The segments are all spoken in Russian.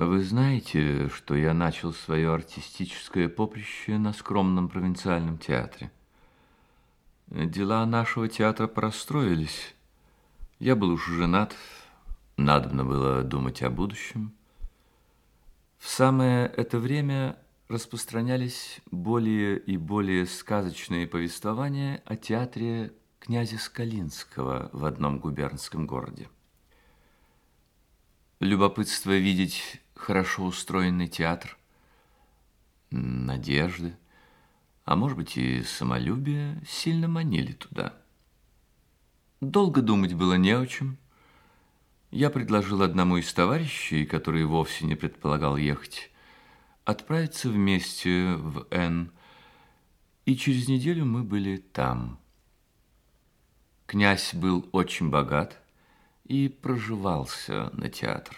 Вы знаете, что я начал свое артистическое поприще на скромном провинциальном театре. Дела нашего театра простроились. Я был уж женат, надобно было думать о будущем. В самое это время распространялись более и более сказочные повествования о театре князя Скалинского в одном губернском городе. Любопытство видеть хорошо устроенный театр, надежды, а может быть и самолюбие сильно манили туда. Долго думать было не о чем. Я предложил одному из товарищей, который вовсе не предполагал ехать, отправиться вместе в Н, и через неделю мы были там. Князь был очень богат и проживался на театр.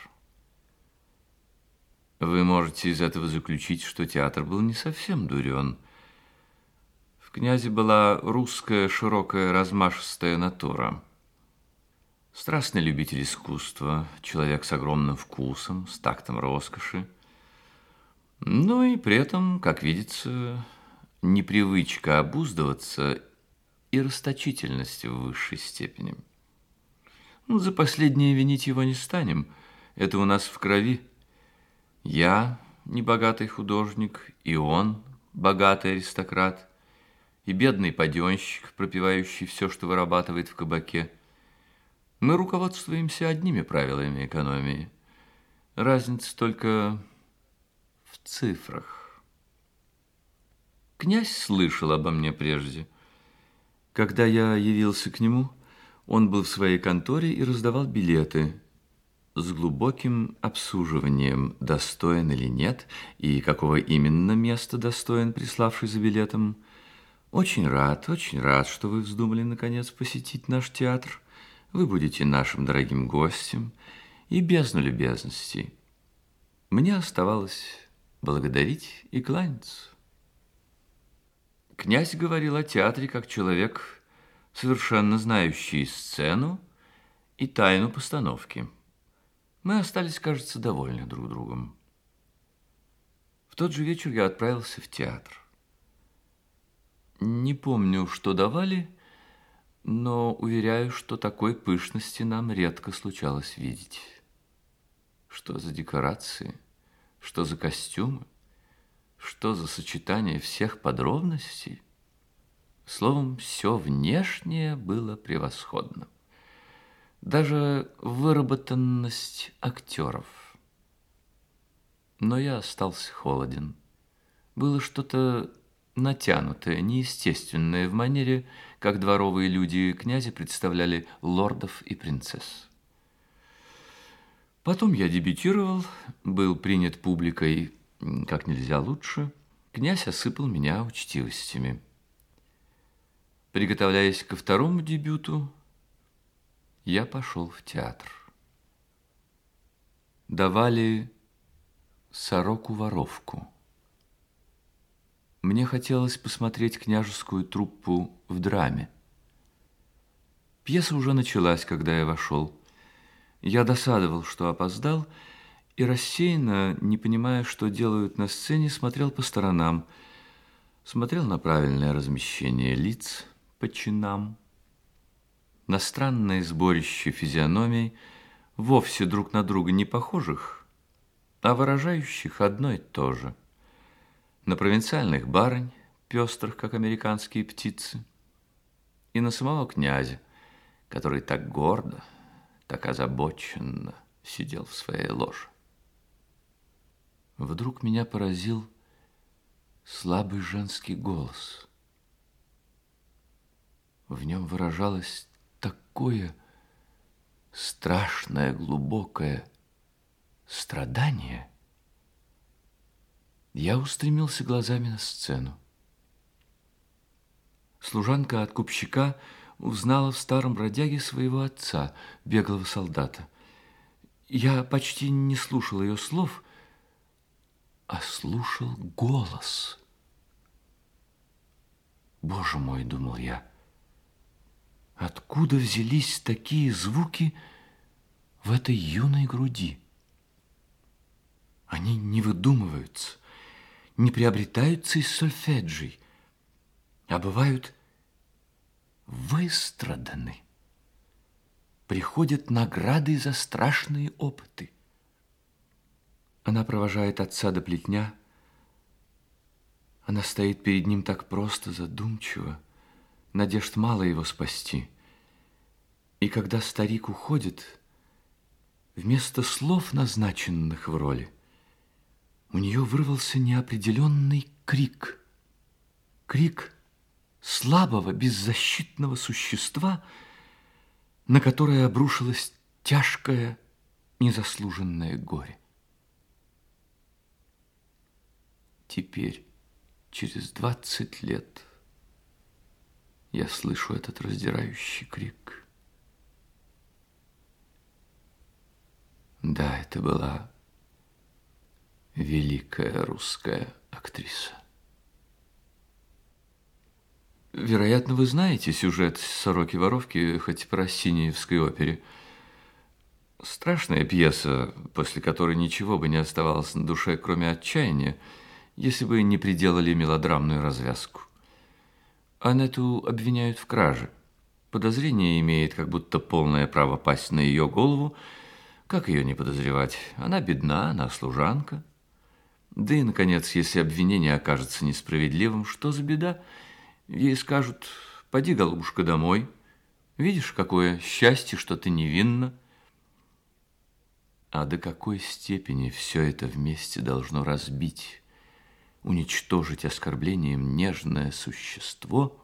Вы можете из этого заключить, что театр был не совсем дурен. В князе была русская широкая размашистая натура. Страстный любитель искусства, человек с огромным вкусом, с тактом роскоши. Но и при этом, как видится, непривычка обуздываться и расточительность в высшей степени. За последнее винить его не станем, это у нас в крови. Я небогатый художник, и он богатый аристократ, и бедный паденщик, пропивающий все, что вырабатывает в кабаке. Мы руководствуемся одними правилами экономии. Разница только в цифрах. Князь слышал обо мне прежде. Когда я явился к нему, он был в своей конторе и раздавал билеты с глубоким обсуживанием, достоин или нет, и какого именно места достоин приславший за билетом. Очень рад, что вы вздумали, наконец, посетить наш театр. Вы будете нашим дорогим гостем, и бездну любезностей. Мне оставалось благодарить и кланяться. Князь говорил о театре как человек, совершенно знающий сцену и тайну постановки. Мы остались, кажется, довольны друг другом. В тот же вечер я отправился в театр. Не помню, что давали, но уверяю, что такой пышности нам редко случалось видеть. Что за декорации, что за костюмы, что за сочетание всех подробностей. Словом, все внешнее было превосходно. Даже выработанность актеров. Но я остался холоден. Было что-то натянутое, неестественное в манере, как дворовые люди князя представляли лордов и принцесс. Потом я дебютировал, был принят публикой как нельзя лучше. Князь осыпал меня учтивостями. Приготовляясь ко второму дебюту, я пошел в театр. Давали «Сороку-воровку». Мне хотелось посмотреть княжескую труппу в драме. Пьеса уже началась, когда я вошел. Я досадовал, что опоздал, и рассеянно, не понимая, что делают на сцене, смотрел по сторонам, смотрел на правильное размещение лиц по чинам, на странное сборище физиономий, вовсе друг на друга не похожих, а выражающих одно и то же, на провинциальных барынь, пестрых, как американские птицы, и на самого князя, который так гордо, так озабоченно сидел в своей ложе. Вдруг меня поразил слабый женский голос. В нем выражалось такое страшное, глубокое страдание. Я устремился глазами на сцену. Служанка откупщика узнала в старом бродяге своего отца, беглого солдата. Я почти не слушал ее слов, а слушал голос. Боже мой, думал я, откуда взялись такие звуки в этой юной груди? Они не выдумываются, не приобретаются из сольфеджий, а бывают выстраданы. Приходят награды за страшные опыты. Она провожает отца до плетня. Она стоит перед ним так просто, задумчиво. Надежд мало его спасти. И когда старик уходит, вместо слов, назначенных в роли, у нее вырвался неопределенный крик. Крик слабого, беззащитного существа, на которое обрушилось тяжкое, незаслуженное горе. Теперь, через 20 лет, я слышу этот раздирающий крик. Да, это была великая русская актриса. Вероятно, вы знаете сюжет «Сороки-воровки», хоть по Россиниевской опере. Страшная пьеса, после которой ничего бы не оставалось на душе, кроме отчаяния, если бы не приделали мелодрамную развязку. Аннету обвиняют в краже. Подозрение имеет как будто полное право пасть на ее голову. Как ее не подозревать? Она бедна, она служанка. Да и, наконец, если обвинение окажется несправедливым, что за беда? Ей скажут: поди, голубушка, домой. Видишь, какое счастье, что ты невинна. А до какой степени все это вместе должно разбить, уничтожить оскорблением нежное существо,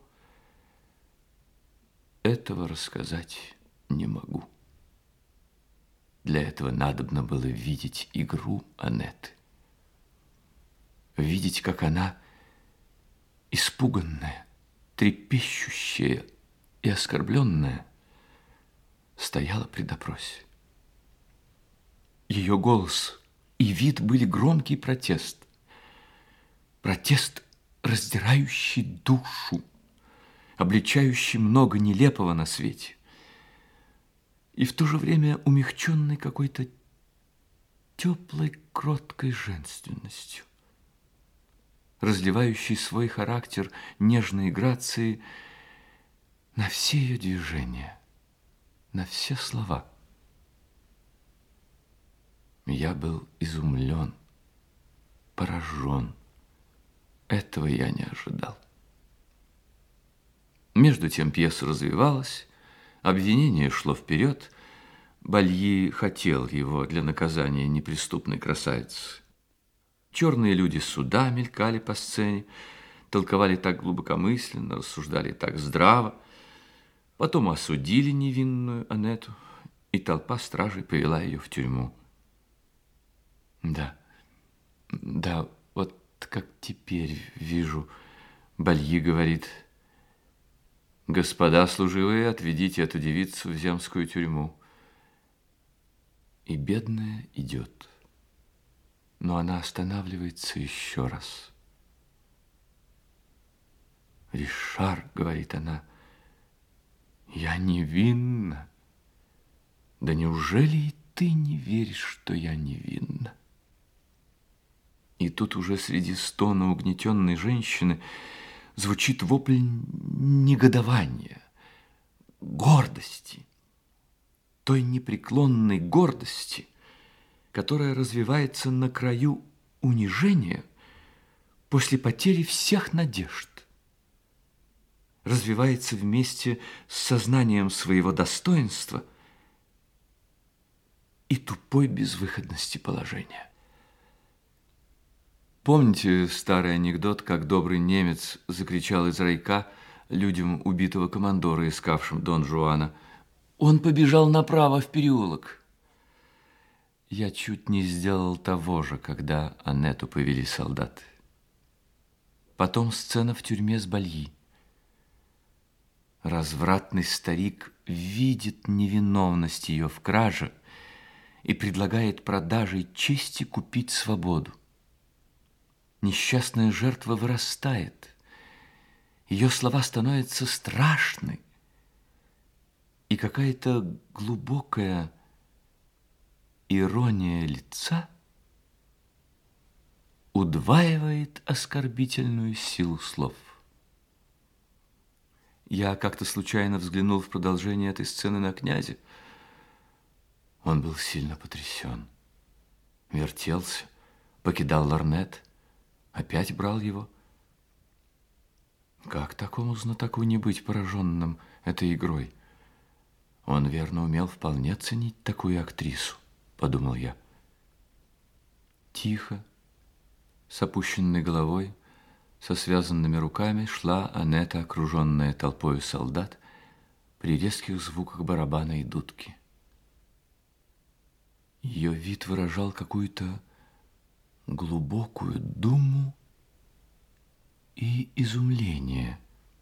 этого рассказать не могу. Для этого надобно было видеть игру Аннеты. Видеть, как она, испуганная, трепещущая и оскорбленная, стояла при допросе. Ее голос и вид были громкий протест. Протест, раздирающий душу, обличающий много нелепого на свете, и в то же время умягченный какой-то теплой, кроткой женственностью, разливающий свой характер нежной грацией на все ее движения, на все слова. Я был изумлен, поражен. Этого я не ожидал. Между тем пьеса развивалась, обвинение шло вперед. Бальи хотел его для наказания неприступной красавицы. Черные люди суда мелькали по сцене, толковали так глубокомысленно, рассуждали так здраво. Потом осудили невинную Аннету, и толпа стражей повела ее в тюрьму. Да, вот как теперь вижу, Бальи говорит: господа служивые, отведите эту девицу в земскую тюрьму. И бедная идет, но она останавливается еще раз. Ришар, говорит она, я невинна. Да неужели и ты не веришь, что я невинна? И тут уже среди стона угнетенной женщины звучит вопль негодования, гордости, той непреклонной гордости, которая развивается на краю унижения после потери всех надежд, развивается вместе с сознанием своего достоинства и тупой безвыходности положения. Помните старый анекдот, как добрый немец закричал из райка людям убитого командора, искавшим Дон Жуана: «Он побежал направо в переулок». Я чуть не сделал того же, когда Аннету повели солдаты. Потом сцена в тюрьме с Бальи. Развратный старик видит невиновность ее в краже и предлагает продажей чести купить свободу. Несчастная жертва вырастает, ее слова становятся страшны, и какая-то глубокая ирония лица удваивает оскорбительную силу слов. Я как-то случайно взглянул в продолжение этой сцены на князя. Он был сильно потрясен. Вертелся, покидал лорнет, опять брал его. Как такому знатоку не быть пораженным этой игрой? Он, верно, умел вполне ценить такую актрису, подумал я. Тихо, с опущенной головой, со связанными руками шла Анетта, окруженная толпою солдат, при резких звуках барабана и дудки. Ее вид выражал какую-то глубокую думу и изумление.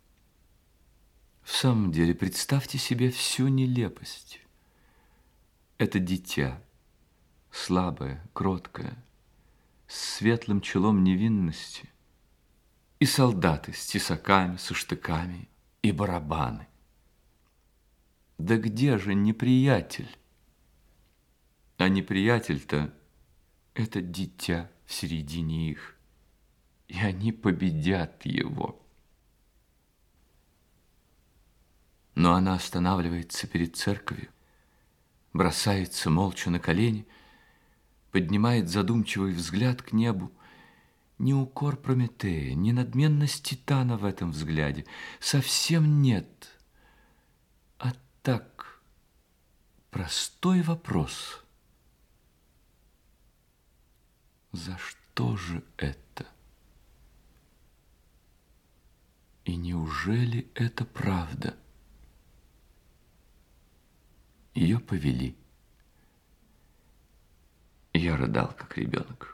В самом деле, представьте себе всю нелепость. Это дитя, слабое, кроткое, с светлым челом невинности, и солдаты с тесаками, со штыками, и барабаны. Да где же неприятель? А неприятель-то – это дитя в середине их, и они победят его. Но она останавливается перед церковью, бросается молча на колени, поднимает задумчивый взгляд к небу. Ни укор Прометея, ни надменность Титана в этом взгляде совсем нет. А так, простой вопрос. За что же это? И неужели это правда? Ее повели. Я рыдал, как ребенок.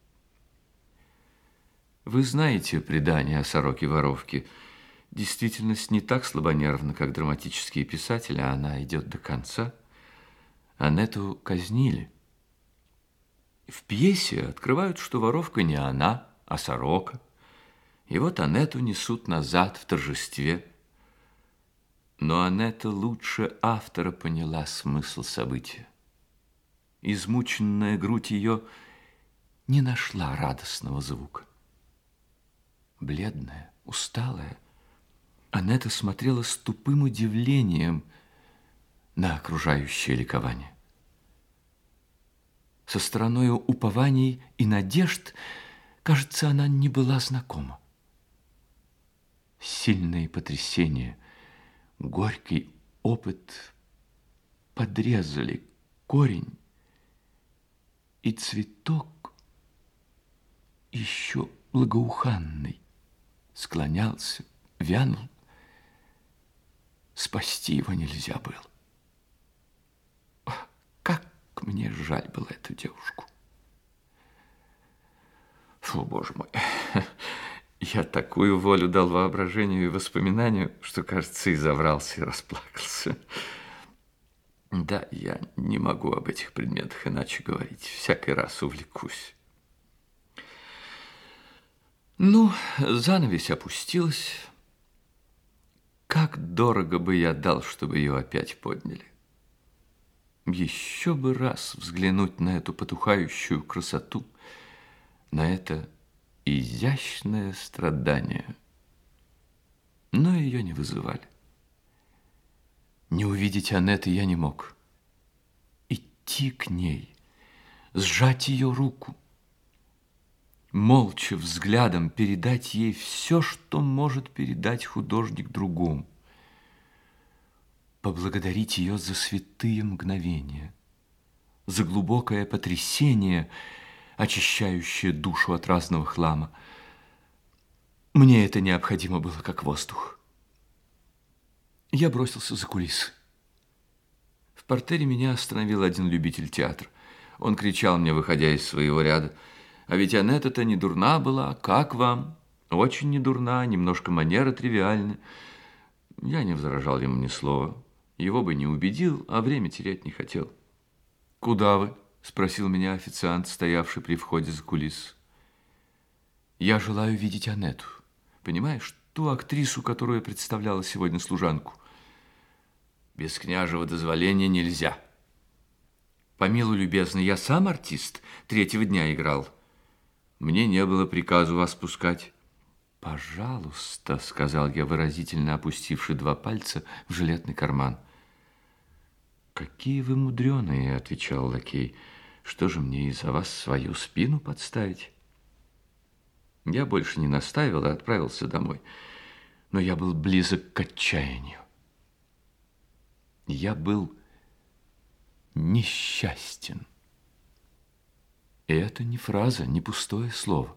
Вы знаете предание о сороке-воровке. Действительность не так слабонервна, как драматические писатели, а она идет до конца. Анетту казнили. В пьесе открывают, что воровка не она, а сорока. И вот Анетту несут назад в торжестве. Но Анетта лучше автора поняла смысл события. Измученная грудь ее не нашла радостного звука. Бледная, усталая, Анетта смотрела с тупым удивлением на окружающее ликование. Со стороною упований и надежд, кажется, она не была знакома. Сильные потрясения, горький опыт подрезали корень, и цветок, еще благоуханный, склонялся, вянул. Спасти его нельзя было. Как мне жаль было эту девушку. Фу, Боже мой, я такую волю дал воображению и воспоминанию, что, кажется, и заврался, и расплакался. Да, я не могу об этих предметах иначе говорить. Всякий раз увлекусь. Ну, занавесь опустилась. Как дорого бы я дал, чтобы ее опять подняли. Еще бы раз взглянуть на эту потухающую красоту, на это изящное страдание. Но ее не вызывали. Не увидеть Анетты я не мог. Идти к ней, сжать ее руку, молча взглядом передать ей все, что может передать художник другому. Поблагодарить ее за святые мгновения, за глубокое потрясение, очищающее душу от разного хлама. Мне это необходимо было, как воздух. Я бросился за кулисы. В партере меня остановил один любитель театра. Он кричал мне, выходя из своего ряда: «А ведь Анетта-то не дурна была, как вам?» «Очень не дурна, немножко манера тривиальны». Я не возражал ему ни слова. Его бы не убедил, а время терять не хотел. «Куда вы?» – спросил меня официант, стоявший при входе за кулис. «Я желаю видеть Анетту. Понимаешь, ту актрису, которую представляла сегодня служанку». «Без княжего дозволения нельзя». «Помилуй, любезный, я сам артист, 3-го дня играл». Мне не было приказу вас пускать. «Пожалуйста», — сказал я, выразительно опустивши 2 пальца в жилетный карман. «Какие вы мудреные», — отвечал лакей. «Что же мне из-за вас свою спину подставить?» Я больше не настаивал и отправился домой. Но я был близок к отчаянию. Я был несчастен. И это не фраза, не пустое слово.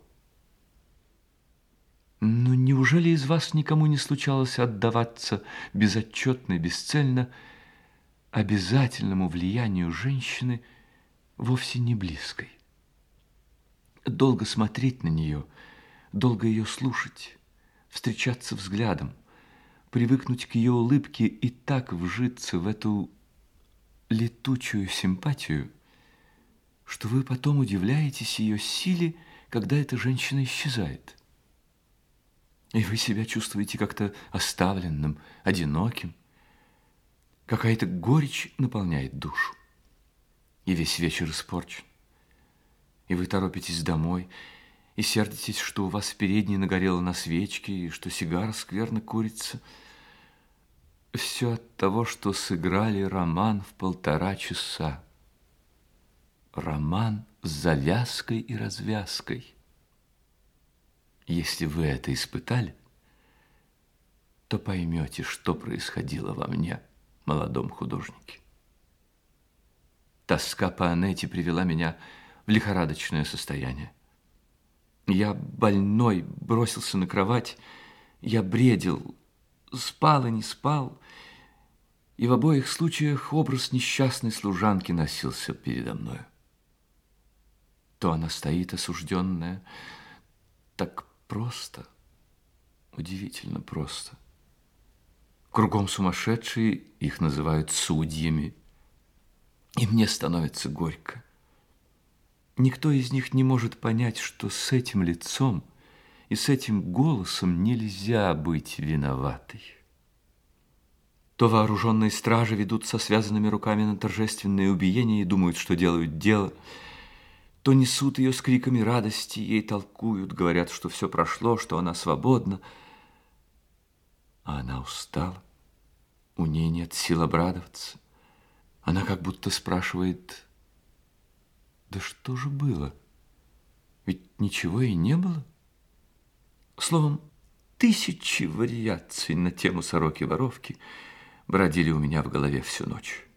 Но неужели из вас никому не случалось отдаваться безотчетно и бесцельно обязательному влиянию женщины, вовсе не близкой? Долго смотреть на нее, долго ее слушать, встречаться взглядом, привыкнуть к ее улыбке и так вжиться в эту летучую симпатию, что вы потом удивляетесь ее силе, когда эта женщина исчезает. И вы себя чувствуете как-то оставленным, одиноким. Какая-то горечь наполняет душу. И весь вечер испорчен. И вы торопитесь домой, и сердитесь, что у вас в передней нагорело на свечке, и что сигара скверно курится. Все от того, что сыграли роман в 1,5 часа. Роман с завязкой и развязкой. Если вы это испытали, то поймете, что происходило во мне, молодом художнике. Тоска по Аннете привела меня в лихорадочное состояние. Я больной бросился на кровать, я бредил, спал и не спал, и в обоих случаях образ несчастной служанки носился передо мною. То она стоит осужденная, так просто, удивительно просто. Кругом сумасшедшие, их называют судьями, и мне становится горько. Никто из них не может понять, что с этим лицом и с этим голосом нельзя быть виноватой. То вооруженные стражи ведут со связанными руками на торжественное убиение и думают, что делают дело, то несут ее с криками радости, ей толкуют, говорят, что все прошло, что она свободна. А она устала, у ней нет сил обрадоваться. Она как будто спрашивает: да что же было? Ведь ничего и не было. Словом, 1000 вариаций на тему сороки-воровки бродили у меня в голове всю ночь.